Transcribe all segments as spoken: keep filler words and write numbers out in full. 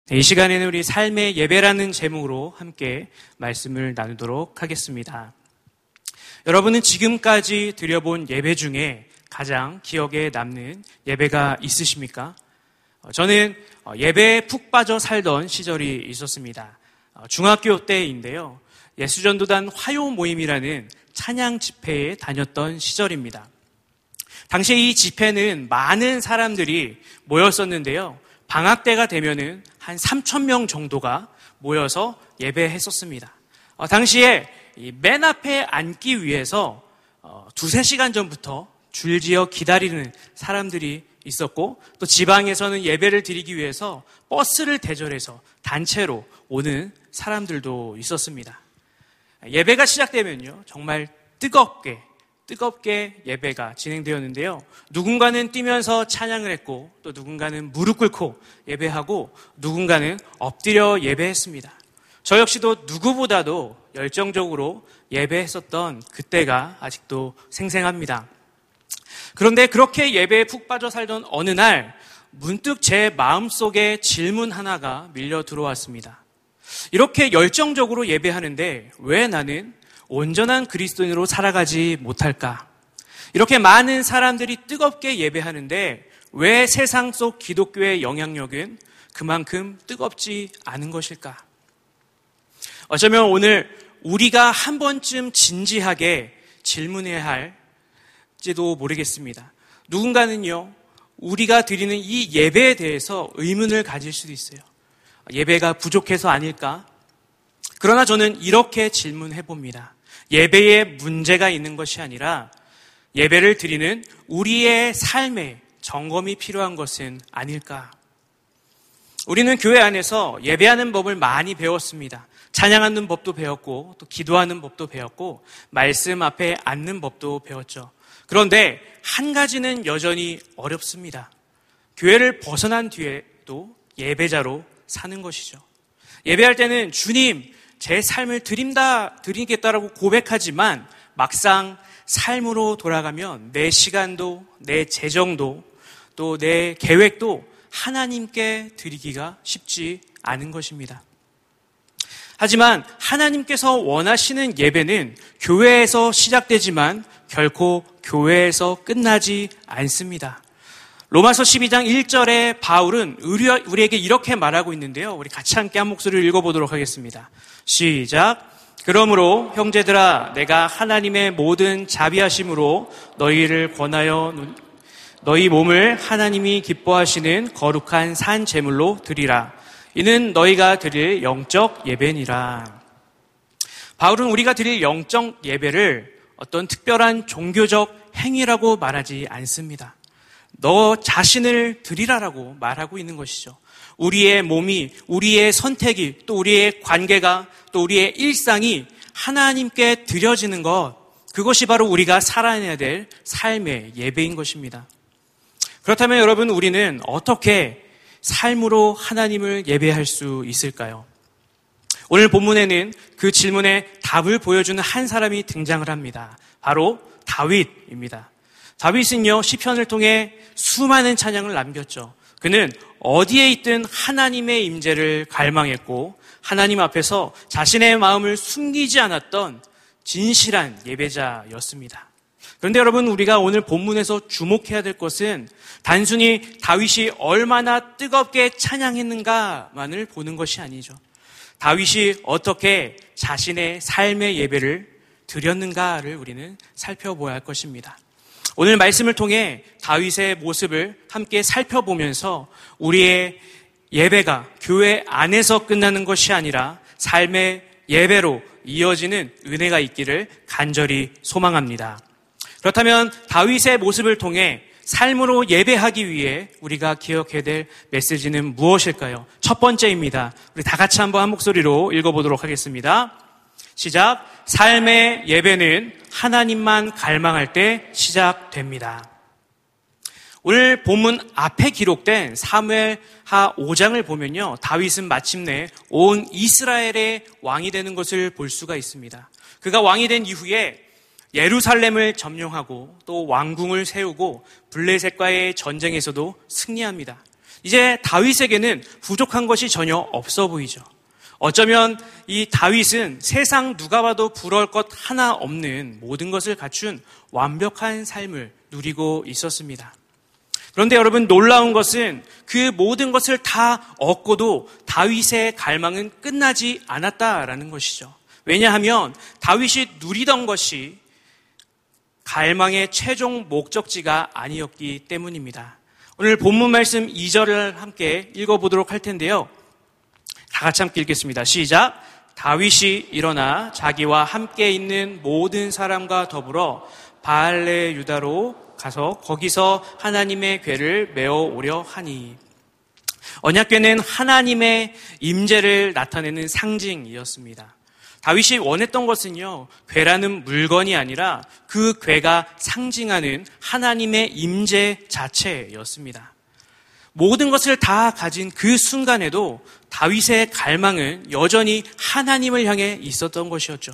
이 시간에는 우리 삶의 예배라는 제목으로 함께 말씀을 나누도록 하겠습니다. 여러분은 지금까지 드려본 예배 중에 가장 기억에 남는 예배가 있으십니까? 저는 예배에 푹 빠져 살던 시절이 있었습니다. 중학교 때인데요. 예수전도단 화요 모임이라는 찬양 집회에 다녔던 시절입니다. 당시에 이 집회는 많은 사람들이 모였었는데요. 방학 때가 되면은 한 삼천 명 정도가 모여서 예배했었습니다. 어, 당시에 이 맨 앞에 앉기 위해서 어, 두세 시간 전부터 줄지어 기다리는 사람들이 있었고, 또 지방에서는 예배를 드리기 위해서 버스를 대절해서 단체로 오는 사람들도 있었습니다. 예배가 시작되면요, 정말 뜨겁게 뜨겁게 예배가 진행되었는데요. 누군가는 뛰면서 찬양을 했고, 또 누군가는 무릎 꿇고 예배하고, 누군가는 엎드려 예배했습니다. 저 역시도 누구보다도 열정적으로 예배했었던 그때가 아직도 생생합니다. 그런데 그렇게 예배에 푹 빠져 살던 어느 날 문득 제 마음속에 질문 하나가 밀려 들어왔습니다. 이렇게 열정적으로 예배하는데 왜 나는 온전한 그리스도인으로 살아가지 못할까? 이렇게 많은 사람들이 뜨겁게 예배하는데 왜 세상 속 기독교의 영향력은 그만큼 뜨겁지 않은 것일까? 어쩌면 오늘 우리가 한 번쯤 진지하게 질문해야 할지도 모르겠습니다. 누군가는요, 우리가 드리는 이 예배에 대해서 의문을 가질 수도 있어요. 예배가 부족해서 아닐까? 그러나 저는 이렇게 질문해 봅니다. 예배에 문제가 있는 것이 아니라 예배를 드리는 우리의 삶에 점검이 필요한 것은 아닐까? 우리는 교회 안에서 예배하는 법을 많이 배웠습니다. 찬양하는 법도 배웠고, 또 기도하는 법도 배웠고, 말씀 앞에 앉는 법도 배웠죠. 그런데 한 가지는 여전히 어렵습니다. 교회를 벗어난 뒤에도 예배자로 사는 것이죠. 예배할 때는 주님, 제 삶을 드린다, 드리겠다라고 고백하지만 막상 삶으로 돌아가면 내 시간도, 내 재정도, 또 내 계획도 하나님께 드리기가 쉽지 않은 것입니다. 하지만 하나님께서 원하시는 예배는 교회에서 시작되지만 결코 교회에서 끝나지 않습니다. 로마서 십이 장 일 절에 바울은 우리에게 이렇게 말하고 있는데요. 우리 같이 함께 한 목소리를 읽어보도록 하겠습니다. 시작. 그러므로 형제들아, 내가 하나님의 모든 자비하심으로 너희를 권하여 너희 몸을 하나님이 기뻐하시는 거룩한 산 제물로 드리라. 이는 너희가 드릴 영적 예배니라. 바울은 우리가 드릴 영적 예배를 어떤 특별한 종교적 행위라고 말하지 않습니다. 너 자신을 드리라라고 말하고 있는 것이죠. 우리의 몸이, 우리의 선택이, 또 우리의 관계가, 또 우리의 일상이 하나님께 드려지는 것, 그것이 바로 우리가 살아내야 될 삶의 예배인 것입니다. 그렇다면 여러분, 우리는 어떻게 삶으로 하나님을 예배할 수 있을까요? 오늘 본문에는 그 질문에 답을 보여주는 한 사람이 등장을 합니다. 바로 다윗입니다. 다윗은요, 시편을 통해 수많은 찬양을 남겼죠. 그는 어디에 있든 하나님의 임재를 갈망했고 하나님 앞에서 자신의 마음을 숨기지 않았던 진실한 예배자였습니다. 그런데 여러분, 우리가 오늘 본문에서 주목해야 될 것은 단순히 다윗이 얼마나 뜨겁게 찬양했는가만을 보는 것이 아니죠. 다윗이 어떻게 자신의 삶의 예배를 드렸는가를 우리는 살펴보아야 할 것입니다. 오늘 말씀을 통해 다윗의 모습을 함께 살펴보면서 우리의 예배가 교회 안에서 끝나는 것이 아니라 삶의 예배로 이어지는 은혜가 있기를 간절히 소망합니다. 그렇다면 다윗의 모습을 통해 삶으로 예배하기 위해 우리가 기억해야 될 메시지는 무엇일까요? 첫 번째입니다. 우리 다 같이 한번 한 목소리로 읽어보도록 하겠습니다. 시작. 삶의 예배는 하나님만 갈망할 때 시작됩니다. 오늘 본문 앞에 기록된 사무엘하 오 장을 보면요, 다윗은 마침내 온 이스라엘의 왕이 되는 것을 볼 수가 있습니다. 그가 왕이 된 이후에 예루살렘을 점령하고 또 왕궁을 세우고 블레셋과의 전쟁에서도 승리합니다. 이제 다윗에게는 부족한 것이 전혀 없어 보이죠. 어쩌면 이 다윗은 세상 누가 봐도 부러울 것 하나 없는 모든 것을 갖춘 완벽한 삶을 누리고 있었습니다. 그런데 여러분, 놀라운 것은 그 모든 것을 다 얻고도 다윗의 갈망은 끝나지 않았다라는 것이죠. 왜냐하면 다윗이 누리던 것이 갈망의 최종 목적지가 아니었기 때문입니다. 오늘 본문 말씀 이 절을 함께 읽어보도록 할 텐데요. 다 같이 함께 읽겠습니다. 시작. 다윗이 일어나 자기와 함께 있는 모든 사람과 더불어 바알레 유다로 가서 거기서 하나님의 궤를 메어 오려 하니. 언약궤는 하나님의 임재를 나타내는 상징이었습니다. 다윗이 원했던 것은요, 궤라는 물건이 아니라 그 궤가 상징하는 하나님의 임재 자체였습니다. 모든 것을 다 가진 그 순간에도 다윗의 갈망은 여전히 하나님을 향해 있었던 것이었죠.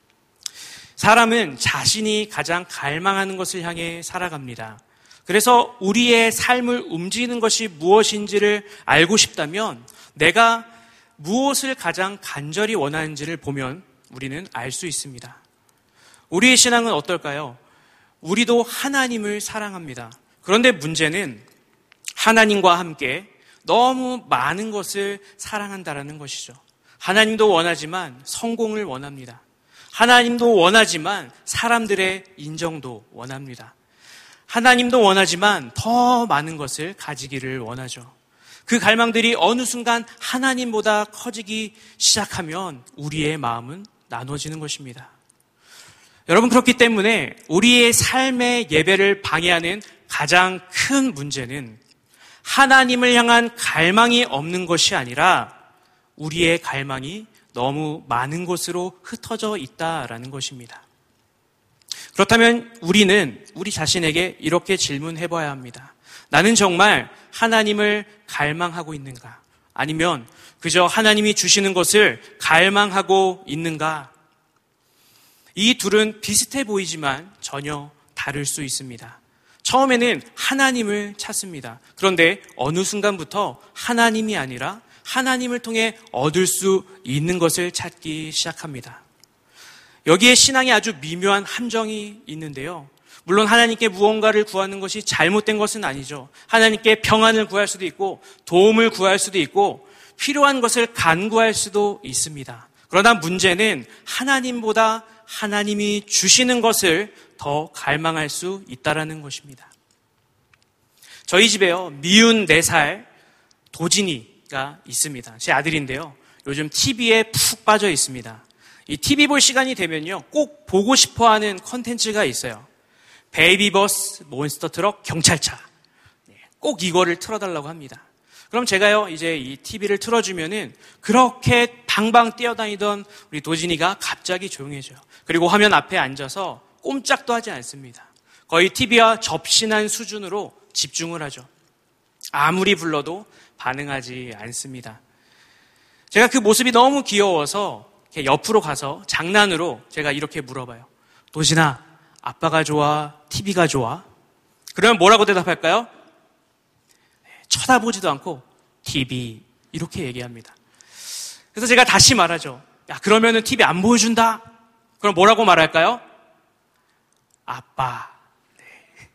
사람은 자신이 가장 갈망하는 것을 향해 살아갑니다. 그래서 우리의 삶을 움직이는 것이 무엇인지를 알고 싶다면 내가 무엇을 가장 간절히 원하는지를 보면 우리는 알 수 있습니다. 우리의 신앙은 어떨까요? 우리도 하나님을 사랑합니다. 그런데 문제는 하나님과 함께 너무 많은 것을 사랑한다라는 것이죠. 하나님도 원하지만 성공을 원합니다. 하나님도 원하지만 사람들의 인정도 원합니다. 하나님도 원하지만 더 많은 것을 가지기를 원하죠. 그 갈망들이 어느 순간 하나님보다 커지기 시작하면 우리의 마음은 나눠지는 것입니다. 여러분, 그렇기 때문에 우리의 삶의 예배를 방해하는 가장 큰 문제는 하나님을 향한 갈망이 없는 것이 아니라 우리의 갈망이 너무 많은 곳으로 흩어져 있다라는 것입니다. 그렇다면 우리는 우리 자신에게 이렇게 질문해 봐야 합니다. 나는 정말 하나님을 갈망하고 있는가? 아니면 그저 하나님이 주시는 것을 갈망하고 있는가? 이 둘은 비슷해 보이지만 전혀 다를 수 있습니다. 처음에는 하나님을 찾습니다. 그런데 어느 순간부터 하나님이 아니라 하나님을 통해 얻을 수 있는 것을 찾기 시작합니다. 여기에 신앙이 아주 미묘한 함정이 있는데요. 물론 하나님께 무언가를 구하는 것이 잘못된 것은 아니죠. 하나님께 평안을 구할 수도 있고 도움을 구할 수도 있고 필요한 것을 간구할 수도 있습니다. 그러나 문제는 하나님보다 하나님이 주시는 것을 더 갈망할 수 있다는 것입니다. 저희 집에요, 미운 네 살 도진이가 있습니다. 제 아들인데요. 요즘 티비에 푹 빠져 있습니다. 이 티비 볼 시간이 되면요, 꼭 보고 싶어하는 컨텐츠가 있어요. 베이비버스, 몬스터트럭, 경찰차. 꼭 이거를 틀어달라고 합니다. 그럼 제가요, 이제 이 티비를 틀어주면은 그렇게 방방 뛰어다니던 우리 도진이가 갑자기 조용해져요. 그리고 화면 앞에 앉아서 꼼짝도 하지 않습니다. 거의 티비와 접신한 수준으로 집중을 하죠. 아무리 불러도 반응하지 않습니다. 제가 그 모습이 너무 귀여워서 옆으로 가서 장난으로 제가 이렇게 물어봐요. 도진아, 아빠가 좋아? 티비가 좋아? 그러면 뭐라고 대답할까요? 쳐다보지도 않고 티비 이렇게 얘기합니다. 그래서 제가 다시 말하죠. 야, 그러면은 티비 안 보여준다? 그럼 뭐라고 말할까요? 아빠. 네.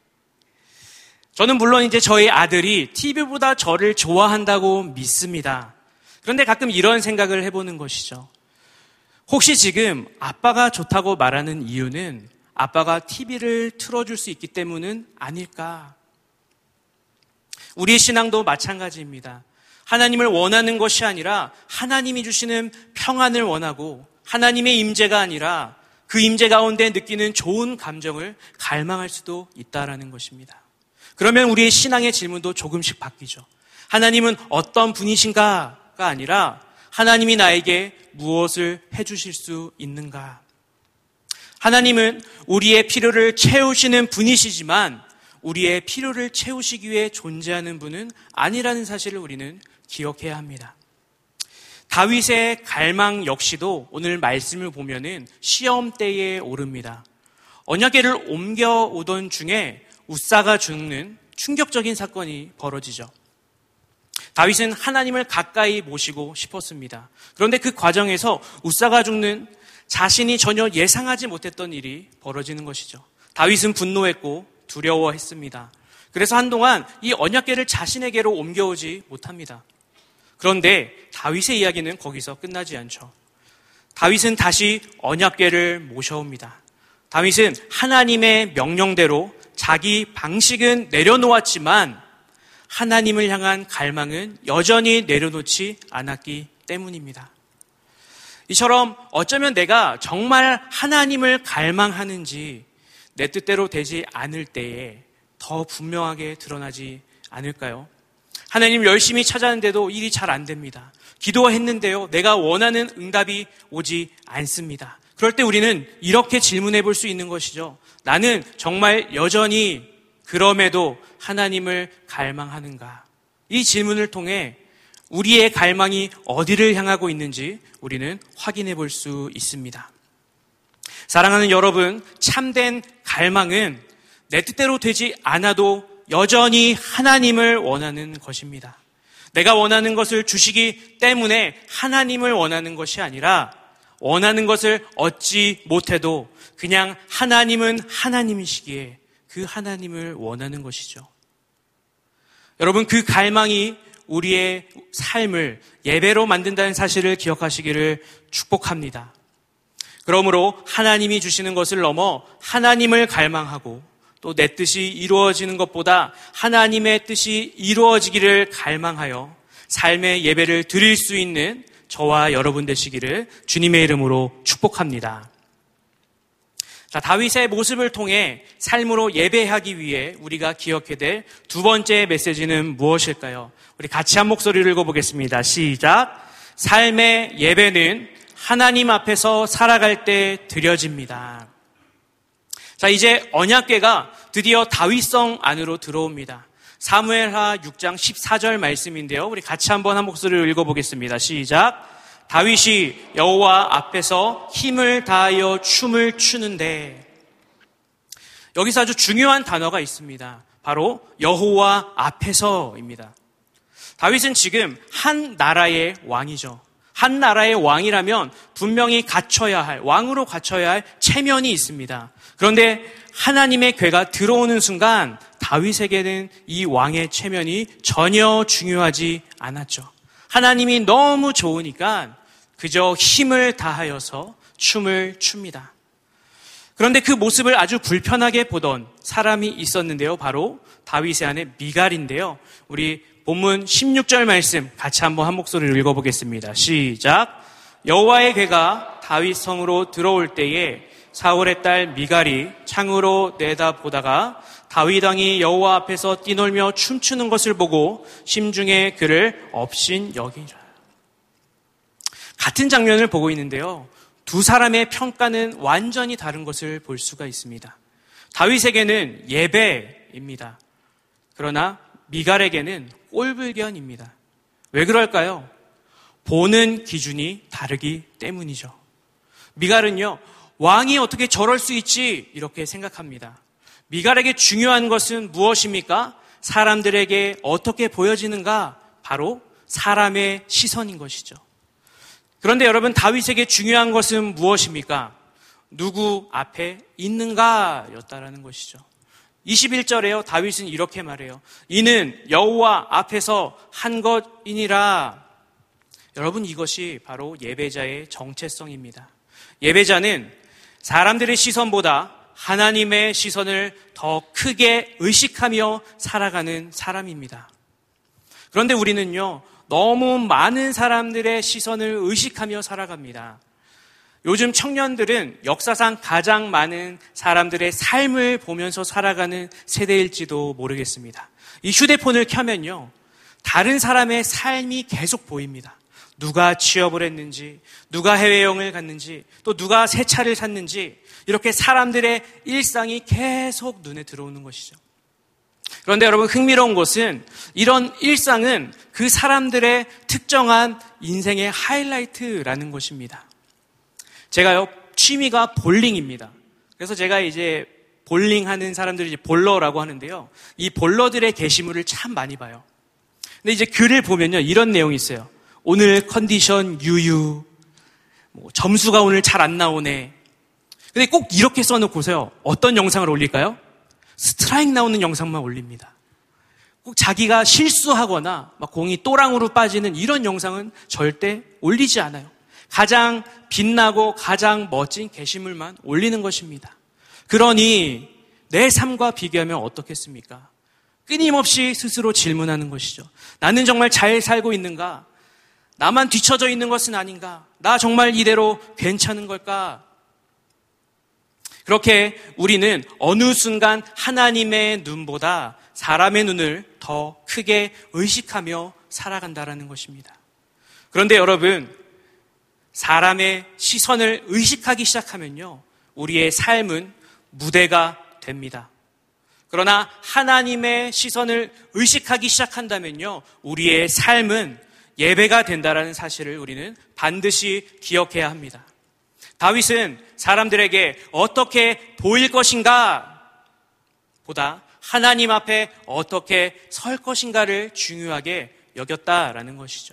저는 물론 이제 저희 아들이 티비보다 저를 좋아한다고 믿습니다. 그런데 가끔 이런 생각을 해보는 것이죠. 혹시 지금 아빠가 좋다고 말하는 이유는 아빠가 티비를 틀어줄 수 있기 때문은 아닐까? 우리의 신앙도 마찬가지입니다. 하나님을 원하는 것이 아니라 하나님이 주시는 평안을 원하고 하나님의 임재가 아니라 그 임재 가운데 느끼는 좋은 감정을 갈망할 수도 있다라는 것입니다. 그러면 우리의 신앙의 질문도 조금씩 바뀌죠. 하나님은 어떤 분이신가가 아니라 하나님이 나에게 무엇을 해주실 수 있는가? 하나님은 우리의 필요를 채우시는 분이시지만 우리의 필요를 채우시기 위해 존재하는 분은 아니라는 사실을 우리는 기억해야 합니다. 다윗의 갈망 역시도 오늘 말씀을 보면은 시험대에 오릅니다. 언약궤를 옮겨오던 중에 우사가 죽는 충격적인 사건이 벌어지죠. 다윗은 하나님을 가까이 모시고 싶었습니다. 그런데 그 과정에서 웃사가 죽는 자신이 전혀 예상하지 못했던 일이 벌어지는 것이죠. 다윗은 분노했고 두려워했습니다. 그래서 한동안 이 언약궤를 자신에게로 옮겨오지 못합니다. 그런데 다윗의 이야기는 거기서 끝나지 않죠. 다윗은 다시 언약궤를 모셔옵니다. 다윗은 하나님의 명령대로 자기 방식은 내려놓았지만 하나님을 향한 갈망은 여전히 내려놓지 않았기 때문입니다. 이처럼 어쩌면 내가 정말 하나님을 갈망하는지 내 뜻대로 되지 않을 때에 더 분명하게 드러나지 않을까요? 하나님 열심히 찾았는데도 일이 잘 안 됩니다. 기도했는데요, 내가 원하는 응답이 오지 않습니다. 그럴 때 우리는 이렇게 질문해 볼 수 있는 것이죠. 나는 정말 여전히 그럼에도 하나님을 갈망하는가? 이 질문을 통해 우리의 갈망이 어디를 향하고 있는지 우리는 확인해 볼 수 있습니다. 사랑하는 여러분, 참된 갈망은 내 뜻대로 되지 않아도 여전히 하나님을 원하는 것입니다. 내가 원하는 것을 주시기 때문에 하나님을 원하는 것이 아니라 원하는 것을 얻지 못해도 그냥 하나님은 하나님이시기에 그 하나님을 원하는 것이죠. 여러분, 그 갈망이 우리의 삶을 예배로 만든다는 사실을 기억하시기를 축복합니다. 그러므로 하나님이 주시는 것을 넘어 하나님을 갈망하고 또 내 뜻이 이루어지는 것보다 하나님의 뜻이 이루어지기를 갈망하여 삶의 예배를 드릴 수 있는 저와 여러분 되시기를 주님의 이름으로 축복합니다. 자, 다윗의 모습을 통해 삶으로 예배하기 위해 우리가 기억해야 될 두 번째 메시지는 무엇일까요? 우리 같이 한 목소리를 읽어보겠습니다. 시작. 삶의 예배는 하나님 앞에서 살아갈 때 드려집니다. 자, 이제 언약궤가 드디어 다윗성 안으로 들어옵니다. 사무엘하 육 장 십사 절 말씀인데요. 우리 같이 한번 한 목소리로 읽어보겠습니다. 시작. 다윗이 여호와 앞에서 힘을 다하여 춤을 추는데, 여기서 아주 중요한 단어가 있습니다. 바로 여호와 앞에서입니다. 다윗은 지금 한 나라의 왕이죠. 한 나라의 왕이라면 분명히 갖춰야 할, 왕으로 갖춰야 할 체면이 있습니다. 그런데 하나님의 궤가 들어오는 순간 다윗에게는 이 왕의 체면이 전혀 중요하지 않았죠. 하나님이 너무 좋으니까 그저 힘을 다하여서 춤을 춥니다. 그런데 그 모습을 아주 불편하게 보던 사람이 있었는데요. 바로 다윗의 아내 미갈인데요. 우리 본문 십육 절 말씀 같이 한번 한 목소리로 읽어보겠습니다. 시작. 여호와의 궤가 다윗 성으로 들어올 때에 사울의 딸 미갈이 창으로 내다보다가 다윗 왕이 여호와 앞에서 뛰놀며 춤추는 것을 보고 심중에 그를 업신 여기니라. 같은 장면을 보고 있는데요. 두 사람의 평가는 완전히 다른 것을 볼 수가 있습니다. 다윗에게는 예배입니다. 그러나 미갈에게는 꼴불견입니다. 왜 그럴까요? 보는 기준이 다르기 때문이죠. 미갈은요, 왕이 어떻게 저럴 수 있지? 이렇게 생각합니다. 미갈에게 중요한 것은 무엇입니까? 사람들에게 어떻게 보여지는가? 바로 사람의 시선인 것이죠. 그런데 여러분, 다윗에게 중요한 것은 무엇입니까? 누구 앞에 있는가? 였다라는 것이죠. 이십일 절에요. 다윗은 이렇게 말해요. 이는 여호와 앞에서 한 것이니라. 여러분, 이것이 바로 예배자의 정체성입니다. 예배자는 사람들의 시선보다 하나님의 시선을 더 크게 의식하며 살아가는 사람입니다. 그런데 우리는요, 너무 많은 사람들의 시선을 의식하며 살아갑니다. 요즘 청년들은 역사상 가장 많은 사람들의 삶을 보면서 살아가는 세대일지도 모르겠습니다. 이 휴대폰을 켜면요, 다른 사람의 삶이 계속 보입니다. 누가 취업을 했는지, 누가 해외여행을 갔는지, 또 누가 새 차를 샀는지, 이렇게 사람들의 일상이 계속 눈에 들어오는 것이죠. 그런데 여러분, 흥미로운 것은 이런 일상은 그 사람들의 특정한 인생의 하이라이트라는 것입니다. 제가요, 취미가 볼링입니다. 그래서 제가 이제 볼링하는 사람들이 이제 볼러라고 하는데요. 이 볼러들의 게시물을 참 많이 봐요. 근데 이제 글을 보면요, 이런 내용이 있어요. 오늘 컨디션 유유, 뭐 점수가 오늘 잘 안 나오네. 근데 꼭 이렇게 써놓고서요, 어떤 영상을 올릴까요? 스트라이크 나오는 영상만 올립니다. 꼭 자기가 실수하거나 막 공이 또랑으로 빠지는 이런 영상은 절대 올리지 않아요. 가장 빛나고 가장 멋진 게시물만 올리는 것입니다. 그러니 내 삶과 비교하면 어떻겠습니까? 끊임없이 스스로 질문하는 것이죠. 나는 정말 잘 살고 있는가? 나만 뒤처져 있는 것은 아닌가? 나 정말 이대로 괜찮은 걸까? 그렇게 우리는 어느 순간 하나님의 눈보다 사람의 눈을 더 크게 의식하며 살아간다는 것입니다. 그런데 여러분, 사람의 시선을 의식하기 시작하면요, 우리의 삶은 무대가 됩니다. 그러나 하나님의 시선을 의식하기 시작한다면요, 우리의 삶은 예배가 된다는 사실을 우리는 반드시 기억해야 합니다. 다윗은 사람들에게 어떻게 보일 것인가 보다 하나님 앞에 어떻게 설 것인가를 중요하게 여겼다라는 것이죠.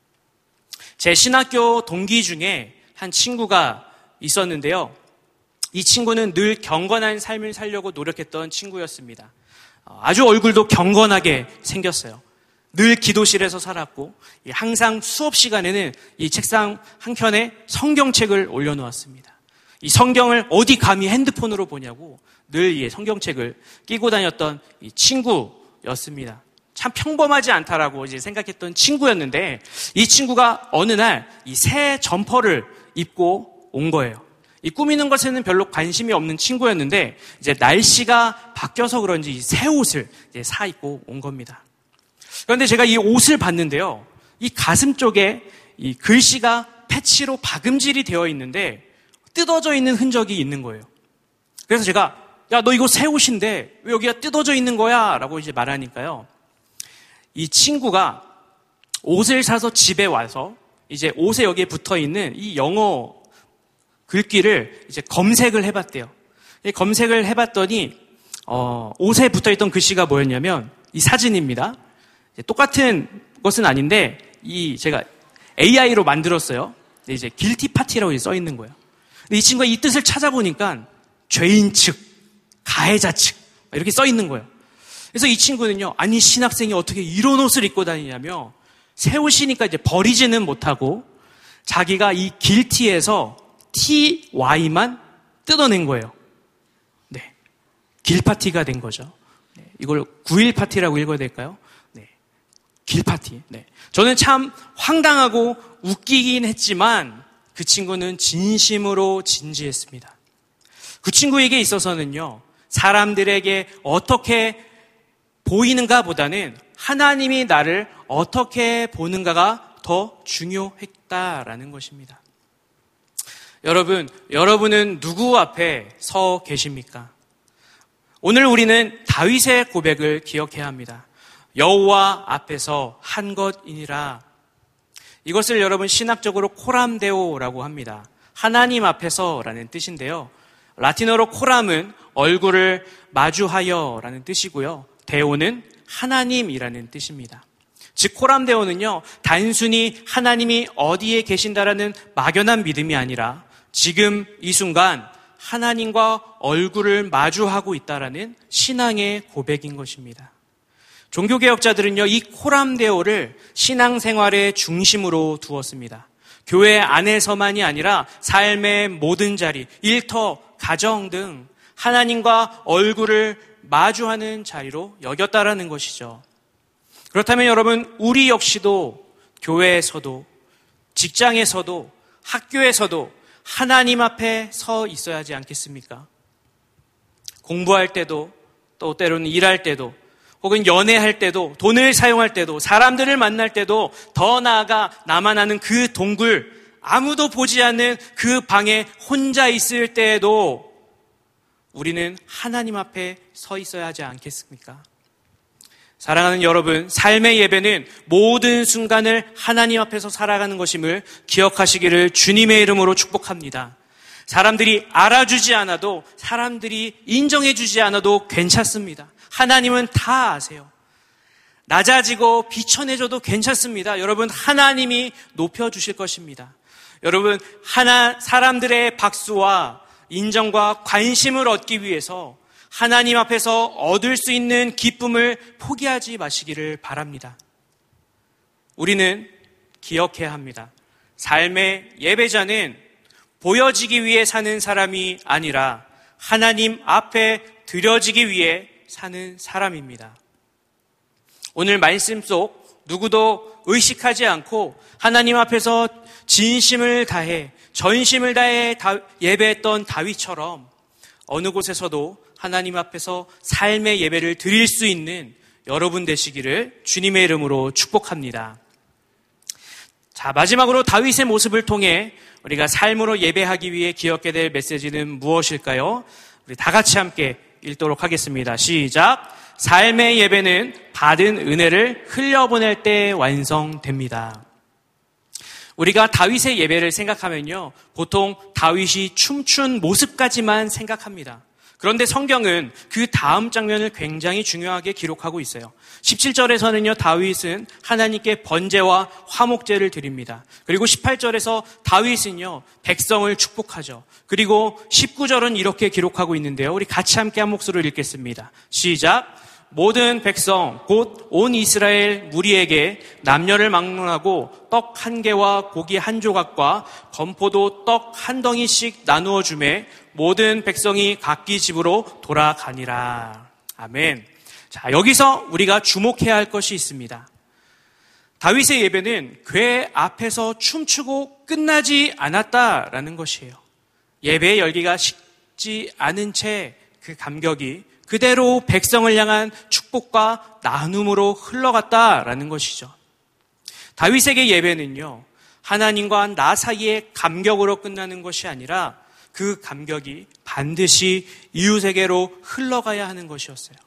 제 신학교 동기 중에 한 친구가 있었는데요. 이 친구는 늘 경건한 삶을 살려고 노력했던 친구였습니다. 아주 얼굴도 경건하게 생겼어요. 늘 기도실에서 살았고 항상 수업 시간에는 이 책상 한켠에 성경책을 올려놓았습니다. 이 성경을 어디 감히 핸드폰으로 보냐고 늘 이 성경책을 끼고 다녔던 이 친구였습니다. 참 평범하지 않다라고 이제 생각했던 친구였는데 이 친구가 어느 날 이 새 점퍼를 입고 온 거예요. 이 꾸미는 것에는 별로 관심이 없는 친구였는데 이제 날씨가 바뀌어서 그런지 이 새 옷을 이제 사 입고 온 겁니다. 그런데 제가 이 옷을 봤는데요, 이 가슴 쪽에 이 글씨가 패치로 박음질이 되어 있는데 뜯어져 있는 흔적이 있는 거예요. 그래서 제가 야, 너 이거 새 옷인데 왜 여기가 뜯어져 있는 거야? 라고 이제 말하니까요, 이 친구가 옷을 사서 집에 와서 이제 옷에 여기에 붙어 있는 이 영어 글귀를 이제 검색을 해봤대요. 검색을 해봤더니 어, 옷에 붙어 있던 글씨가 뭐였냐면 이 사진입니다. 똑같은 것은 아닌데 이 제가 에이아이로 만들었어요. 이제 길티 파티라고 써 있는 거예요. 근데 이 친구가 이 뜻을 찾아보니까 죄인 측, 가해자 측 이렇게 써 있는 거예요. 그래서 이 친구는요, 아니 신학생이 어떻게 이런 옷을 입고 다니냐며 새 옷이니까 이제 버리지는 못하고 자기가 이 길티에서 티와이만 뜯어낸 거예요. 네, 길파티가 된 거죠. 네, 이걸 구일 파티라고 읽어야 될까요? 네, 길파티. 네, 저는 참 황당하고 웃기긴 했지만 그 친구는 진심으로 진지했습니다. 그 친구에게 있어서는요, 사람들에게 어떻게 보이는가 보다는 하나님이 나를 어떻게 보는가가 더 중요했다라는 것입니다. 여러분, 여러분은 누구 앞에 서 계십니까? 오늘 우리는 다윗의 고백을 기억해야 합니다. 여호와 앞에서 한 것이니라. 이것을 여러분 신학적으로 코람데오라고 합니다. 하나님 앞에서라는 뜻인데요. 라틴어로 코람은 얼굴을 마주하여라는 뜻이고요. 데오는 하나님이라는 뜻입니다. 즉 코람데오는요, 단순히 하나님이 어디에 계신다라는 막연한 믿음이 아니라 지금 이 순간 하나님과 얼굴을 마주하고 있다라는 신앙의 고백인 것입니다. 종교개혁자들은요, 이 코람데오를 신앙생활의 중심으로 두었습니다. 교회 안에서만이 아니라 삶의 모든 자리, 일터, 가정 등 하나님과 얼굴을 마주하는 자리로 여겼다라는 것이죠. 그렇다면 여러분, 우리 역시도 교회에서도 직장에서도 학교에서도 하나님 앞에 서 있어야 하지 않겠습니까? 공부할 때도 또 때로는 일할 때도 혹은 연애할 때도 돈을 사용할 때도 사람들을 만날 때도 더 나아가 나만 아는 그 동굴, 아무도 보지 않는 그 방에 혼자 있을 때에도 우리는 하나님 앞에 서 있어야 하지 않겠습니까? 사랑하는 여러분, 삶의 예배는 모든 순간을 하나님 앞에서 살아가는 것임을 기억하시기를 주님의 이름으로 축복합니다. 사람들이 알아주지 않아도, 사람들이 인정해주지 않아도 괜찮습니다. 하나님은 다 아세요. 낮아지고 비천해져도 괜찮습니다. 여러분, 하나님이 높여주실 것입니다. 여러분, 하나, 사람들의 박수와 인정과 관심을 얻기 위해서 하나님 앞에서 얻을 수 있는 기쁨을 포기하지 마시기를 바랍니다. 우리는 기억해야 합니다. 삶의 예배자는 보여지기 위해 사는 사람이 아니라 하나님 앞에 드려지기 위해 사는 사람입니다. 오늘 말씀 속 누구도 의식하지 않고 하나님 앞에서 진심을 다해 전심을 다해 예배했던 다윗처럼 어느 곳에서도 하나님 앞에서 삶의 예배를 드릴 수 있는 여러분 되시기를 주님의 이름으로 축복합니다. 자, 마지막으로 다윗의 모습을 통해 우리가 삶으로 예배하기 위해 기억해야 될 메시지는 무엇일까요? 우리 다 같이 함께 읽도록 하겠습니다. 시작. 삶의 예배는 받은 은혜를 흘려보낼 때 완성됩니다. 우리가 다윗의 예배를 생각하면요, 보통 다윗이 춤춘 모습까지만 생각합니다. 그런데 성경은 그 다음 장면을 굉장히 중요하게 기록하고 있어요. 십칠 절에서는요, 다윗은 하나님께 번제와 화목제를 드립니다. 그리고 십팔 절에서 다윗은요, 백성을 축복하죠. 그리고 십구 절은 이렇게 기록하고 있는데요. 우리 같이 함께 한 목소리를 읽겠습니다. 시작. 모든 백성 곧 온 이스라엘 무리에게 남녀를 막론하고 떡 한 개와 고기 한 조각과 건포도 떡 한 덩이씩 나누어 주매 모든 백성이 각기 집으로 돌아가니라. 아멘. 자, 여기서 우리가 주목해야 할 것이 있습니다. 다윗의 예배는 궤 앞에서 춤추고 끝나지 않았다라는 것이에요. 예배의 열기가 식지 않은 채 그 감격이 그대로 백성을 향한 축복과 나눔으로 흘러갔다라는 것이죠. 다윗에게 예배는요, 하나님과 나 사이의 감격으로 끝나는 것이 아니라 그 감격이 반드시 이웃에게로 흘러가야 하는 것이었어요.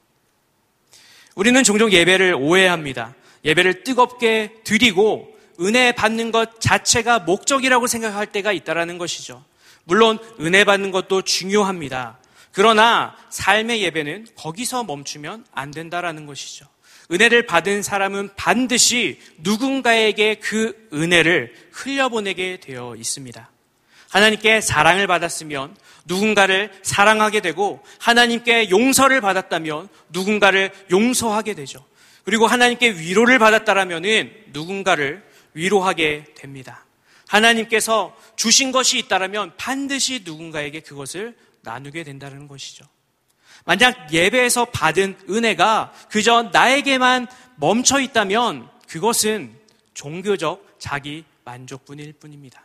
우리는 종종 예배를 오해합니다. 예배를 뜨겁게 드리고 은혜 받는 것 자체가 목적이라고 생각할 때가 있다는 것이죠. 물론 은혜 받는 것도 중요합니다. 그러나 삶의 예배는 거기서 멈추면 안 된다라는 것이죠. 은혜를 받은 사람은 반드시 누군가에게 그 은혜를 흘려보내게 되어 있습니다. 하나님께 사랑을 받았으면 누군가를 사랑하게 되고, 하나님께 용서를 받았다면 누군가를 용서하게 되죠. 그리고 하나님께 위로를 받았다라면 누군가를 위로하게 됩니다. 하나님께서 주신 것이 있다라면 반드시 누군가에게 그것을 나누게 된다는 것이죠. 만약 예배에서 받은 은혜가 그저 나에게만 멈춰 있다면 그것은 종교적 자기 만족뿐일 뿐입니다.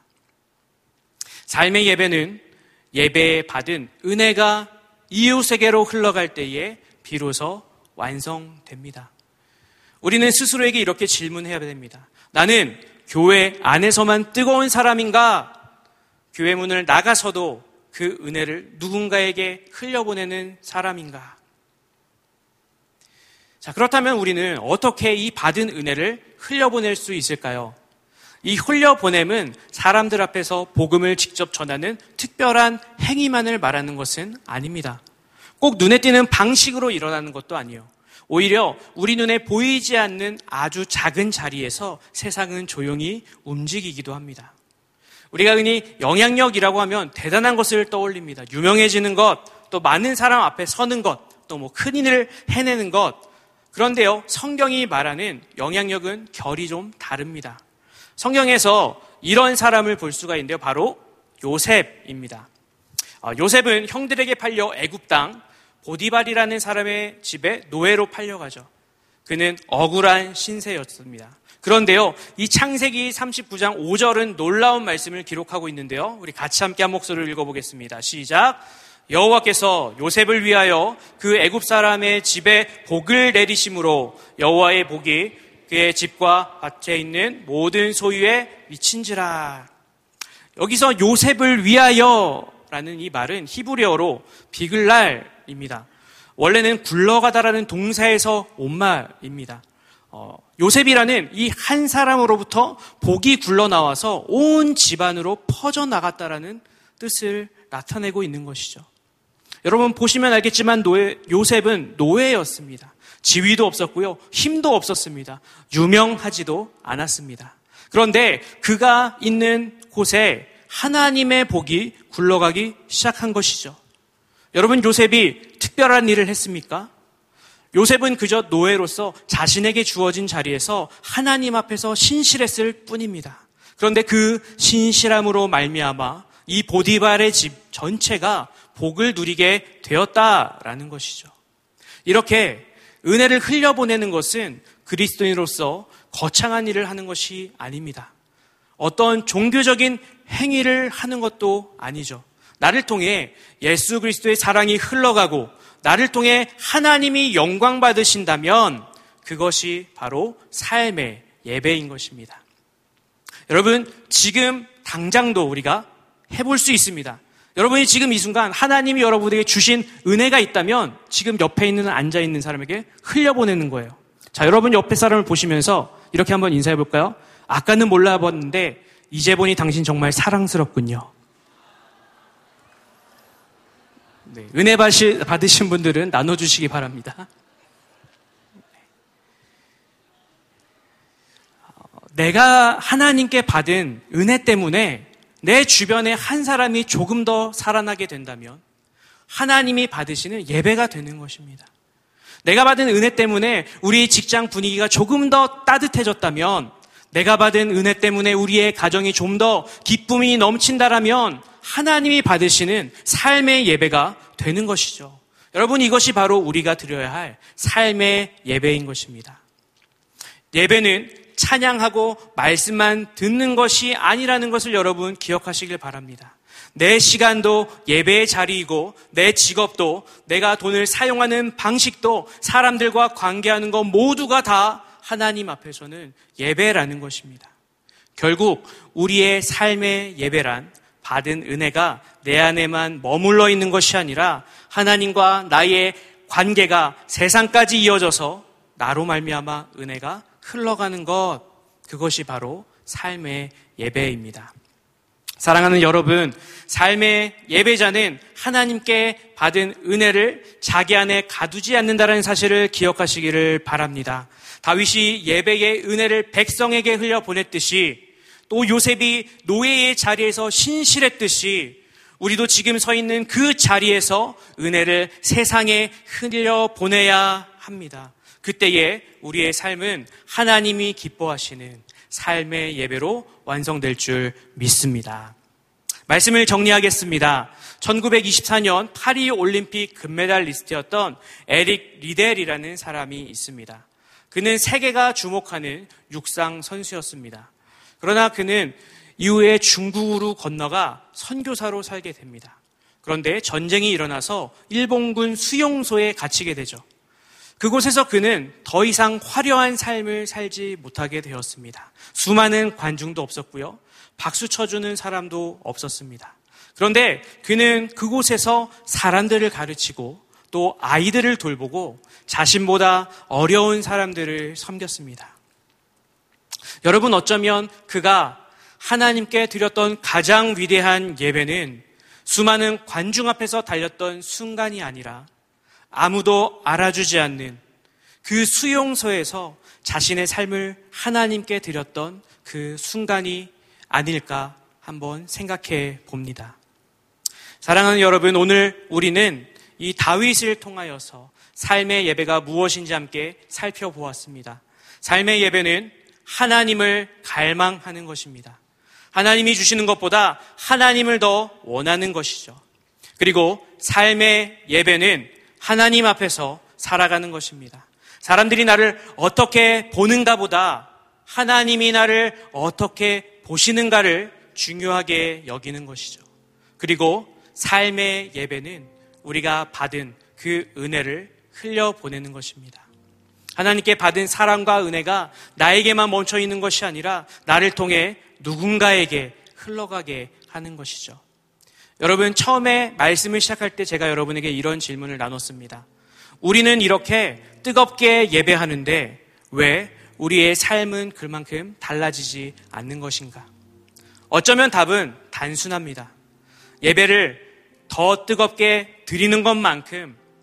삶의 예배는 예배에 받은 은혜가 이웃에게로 흘러갈 때에 비로소 완성됩니다. 우리는 스스로에게 이렇게 질문해야 됩니다. 나는 교회 안에서만 뜨거운 사람인가? 교회 문을 나가서도 그 은혜를 누군가에게 흘려보내는 사람인가? 자, 그렇다면 우리는 어떻게 이 받은 은혜를 흘려보낼 수 있을까요? 이 흘려보냄은 사람들 앞에서 복음을 직접 전하는 특별한 행위만을 말하는 것은 아닙니다. 꼭 눈에 띄는 방식으로 일어나는 것도 아니에요. 오히려 우리 눈에 보이지 않는 아주 작은 자리에서 세상은 조용히 움직이기도 합니다. 우리가 흔히 영향력이라고 하면 대단한 것을 떠올립니다. 유명해지는 것, 또 많은 사람 앞에 서는 것, 또 뭐 큰 일을 해내는 것. 그런데요, 성경이 말하는 영향력은 결이 좀 다릅니다. 성경에서 이런 사람을 볼 수가 있는데요. 바로 요셉입니다. 요셉은 형들에게 팔려 애굽 땅 보디발이라는 사람의 집에 노예로 팔려가죠. 그는 억울한 신세였습니다. 그런데요, 이 창세기 삼십구 장 오 절은 놀라운 말씀을 기록하고 있는데요. 우리 같이 함께 한 목소리를 읽어보겠습니다. 시작. 여호와께서 요셉을 위하여 그 애굽 사람의 집에 복을 내리심으로 여호와의 복이 그의 집과 밭에 있는 모든 소유에 미친지라. 여기서 요셉을 위하여라는 이 말은 히브리어로 비글랄입니다. 원래는 굴러가다라는 동사에서 온 말입니다. 어, 요셉이라는 이 한 사람으로부터 복이 굴러나와서 온 집안으로 퍼져나갔다라는 뜻을 나타내고 있는 것이죠. 여러분 보시면 알겠지만 노예, 요셉은 노예였습니다. 지위도 없었고요. 힘도 없었습니다. 유명하지도 않았습니다. 그런데 그가 있는 곳에 하나님의 복이 굴러가기 시작한 것이죠. 여러분, 요셉이 특별한 일을 했습니까? 요셉은 그저 노예로서 자신에게 주어진 자리에서 하나님 앞에서 신실했을 뿐입니다. 그런데 그 신실함으로 말미암아 이 보디발의 집 전체가 복을 누리게 되었다라는 것이죠. 이렇게 은혜를 흘려보내는 것은 그리스도인으로서 거창한 일을 하는 것이 아닙니다. 어떤 종교적인 행위를 하는 것도 아니죠. 나를 통해 예수 그리스도의 사랑이 흘러가고 나를 통해 하나님이 영광 받으신다면 그것이 바로 삶의 예배인 것입니다. 여러분, 지금 당장도 우리가 해볼 수 있습니다. 여러분이 지금 이 순간 하나님이 여러분에게 주신 은혜가 있다면 지금 옆에 있는 앉아있는 사람에게 흘려보내는 거예요. 자, 여러분 옆에 사람을 보시면서 이렇게 한번 인사해 볼까요? 아까는 몰라봤는데 이제 보니 당신 정말 사랑스럽군요. 네, 은혜 받으신 분들은 나눠주시기 바랍니다. 내가 하나님께 받은 은혜 때문에 내 주변에 한 사람이 조금 더 살아나게 된다면 하나님이 받으시는 예배가 되는 것입니다. 내가 받은 은혜 때문에 우리 직장 분위기가 조금 더 따뜻해졌다면, 내가 받은 은혜 때문에 우리의 가정이 좀 더 기쁨이 넘친다라면 하나님이 받으시는 삶의 예배가 되는 것이죠. 여러분, 이것이 바로 우리가 드려야 할 삶의 예배인 것입니다. 예배는 찬양하고 말씀만 듣는 것이 아니라는 것을 여러분 기억하시길 바랍니다. 내 시간도 예배의 자리이고 내 직업도 내가 돈을 사용하는 방식도 사람들과 관계하는 것 모두가 다 하나님 앞에서는 예배라는 것입니다. 결국 우리의 삶의 예배란 받은 은혜가 내 안에만 머물러 있는 것이 아니라 하나님과 나의 관계가 세상까지 이어져서 나로 말미암아 은혜가 흘러가는 것, 그것이 바로 삶의 예배입니다. 사랑하는 여러분, 삶의 예배자는 하나님께 받은 은혜를 자기 안에 가두지 않는다는 사실을 기억하시기를 바랍니다. 다윗이 예배의 은혜를 백성에게 흘려보냈듯이, 또 요셉이 노예의 자리에서 신실했듯이 우리도 지금 서 있는 그 자리에서 은혜를 세상에 흘려보내야 합니다. 그때에 우리의 삶은 하나님이 기뻐하시는 삶의 예배로 완성될 줄 믿습니다. 말씀을 정리하겠습니다. 천구백이십사 년 파리 올림픽 금메달리스트였던 에릭 리델이라는 사람이 있습니다. 그는 세계가 주목하는 육상 선수였습니다. 그러나 그는 이후에 중국으로 건너가 선교사로 살게 됩니다. 그런데 전쟁이 일어나서 일본군 수용소에 갇히게 되죠. 그곳에서 그는 더 이상 화려한 삶을 살지 못하게 되었습니다. 수많은 관중도 없었고요. 박수 쳐주는 사람도 없었습니다. 그런데 그는 그곳에서 사람들을 가르치고 또 아이들을 돌보고 자신보다 어려운 사람들을 섬겼습니다. 여러분, 어쩌면 그가 하나님께 드렸던 가장 위대한 예배는 수많은 관중 앞에서 달렸던 순간이 아니라 아무도 알아주지 않는 그 수용소에서 자신의 삶을 하나님께 드렸던 그 순간이 아닐까 한번 생각해 봅니다. 사랑하는 여러분, 오늘 우리는 이 다윗을 통하여서 삶의 예배가 무엇인지 함께 살펴보았습니다. 삶의 예배는 하나님을 갈망하는 것입니다. 하나님이 주시는 것보다 하나님을 더 원하는 것이죠. 그리고 삶의 예배는 하나님 앞에서 살아가는 것입니다. 사람들이 나를 어떻게 보는가 보다 하나님이 나를 어떻게 보시는가를 중요하게 여기는 것이죠. 그리고 삶의 예배는 우리가 받은 그 은혜를 흘려보내는 것입니다. 하나님께 받은 사랑과 은혜가 나에게만 멈춰 있는 것이 아니라 나를 통해 누군가에게 흘러가게 하는 것이죠. 여러분, 처음에 말씀을 시작할 때 제가 여러분에게 이런 질문을 나눴습니다. 우리는 이렇게 뜨겁게 예배하는데 왜 우리의 삶은 그만큼 달라지지 않는 것인가? 어쩌면 답은 단순합니다. 예배를 더 뜨겁게 드리는 것만큼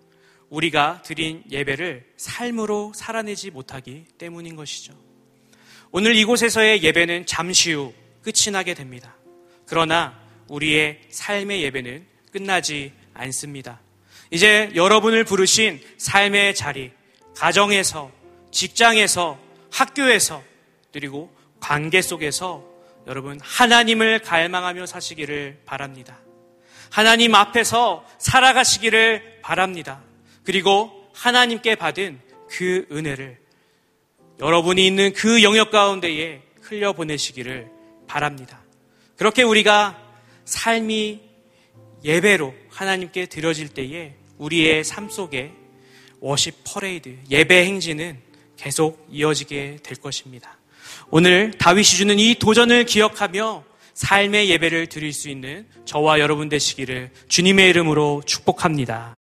우리가 드린 예배를 삶으로 살아내지 못하기 때문인 것이죠. 오늘 이곳에서의 예배는 잠시 후 끝이 나게 됩니다. 그러나 우리의 삶의 예배는 끝나지 않습니다. 이제 여러분을 부르신 삶의 자리, 가정에서, 직장에서, 학교에서, 그리고 관계 속에서 여러분 하나님을 갈망하며 사시기를 바랍니다. 하나님 앞에서 살아가시기를 바랍니다. 그리고 하나님께 받은 그 은혜를 여러분이 있는 그 영역 가운데에 흘려보내시기를 바랍니다. 그렇게 우리가 삶이 예배로 하나님께 드려질 때에 우리의 삶 속에 워십 퍼레이드, 예배 행진은 계속 이어지게 될 것입니다. 오늘 다윗이 주는 이 도전을 기억하며 삶의 예배를 드릴 수 있는 저와 여러분 되시기를 주님의 이름으로 축복합니다.